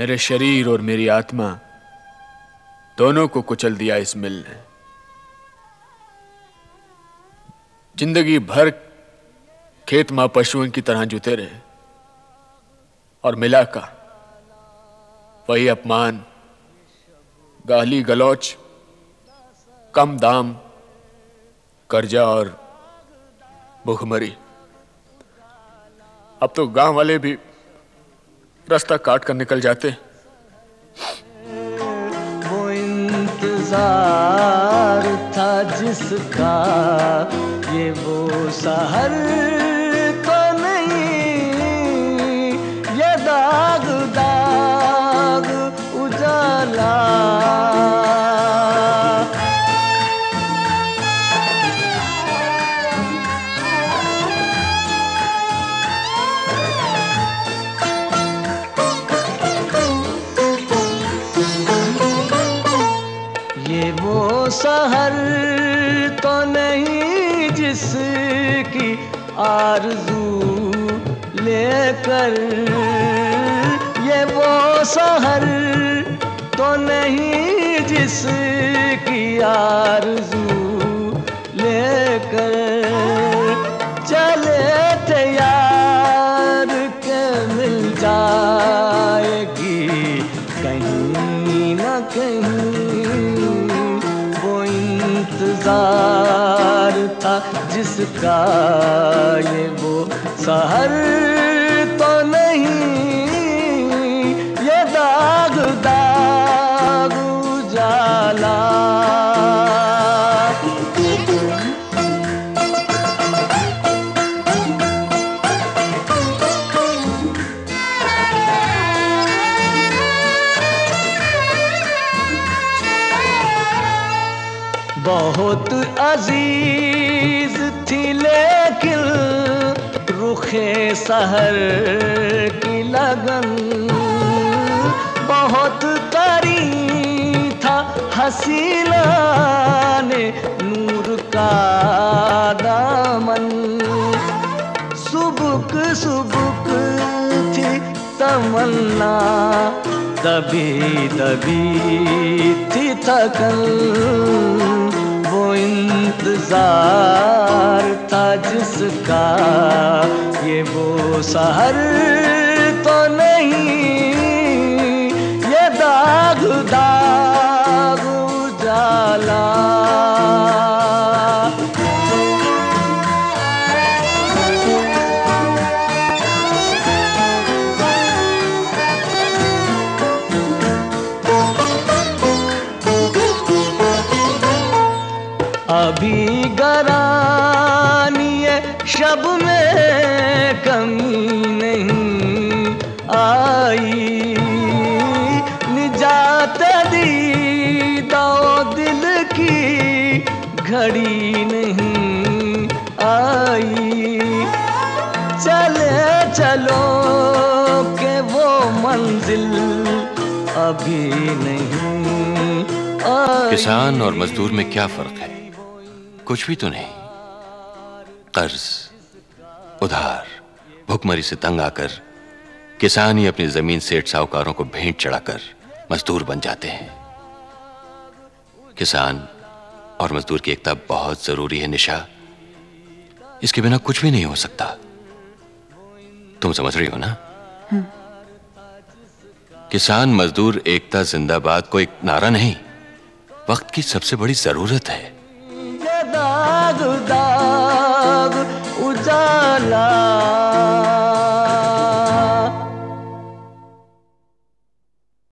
मेरे शरीर और मेरी आत्मा दोनों को कुचल दिया इस मिल ने। जिंदगी भर खेत मां पशुओं की तरह जुते रहे और मिला का वही अपमान, गाली गलौच, कम दाम, कर्जा और भूखमरी। अब तो गांव वाले भी रास्ता काट कर निकल जाते। वो इंतजार था जिसका, ये वो सहर तो नहीं, ये दाग दाग उजाला। ये वो सहर तो नहीं जिसकी आरज़ू लेकर, ये वो सहर तो नहीं जिसकी आरज़ू लेकर चले थे यार के मिल जाएगी कहीं न कहीं। वो इंतजार था जिसका, ये वो सहर तो नहीं, ये दाग दाग उजाला। बहुत अजीज थी लेकिन रुखे सहर की लगन, बहुत करीब था हसीना ने नूर का दामन। सुबुक सुबुक थी तमन्ना, दबी दबी थी थकन। वो इंतजार था जिसका, ये वो सहर तो नहीं, ये दाग दाग उजाला। अभी गरानिए शब में कमी नहीं आई, निजात दी दो दिल की घड़ी नहीं आई। चले चलो के वो मंजिल अभी नहीं आई। किसान और मजदूर में क्या फर्क है? कुछ भी तो नहीं। कर्ज, उधार, भुखमरी से तंग आकर किसान ही अपनी जमीन सेठ साहूकारों को भेंट चढ़ाकर मजदूर बन जाते हैं। किसान और मजदूर की एकता बहुत जरूरी है निशा, इसके बिना कुछ भी नहीं हो सकता। तुम समझ रही हो ना? किसान मजदूर एकता जिंदाबाद को एक नारा नहीं, वक्त की सबसे बड़ी जरूरत है। दाग दाग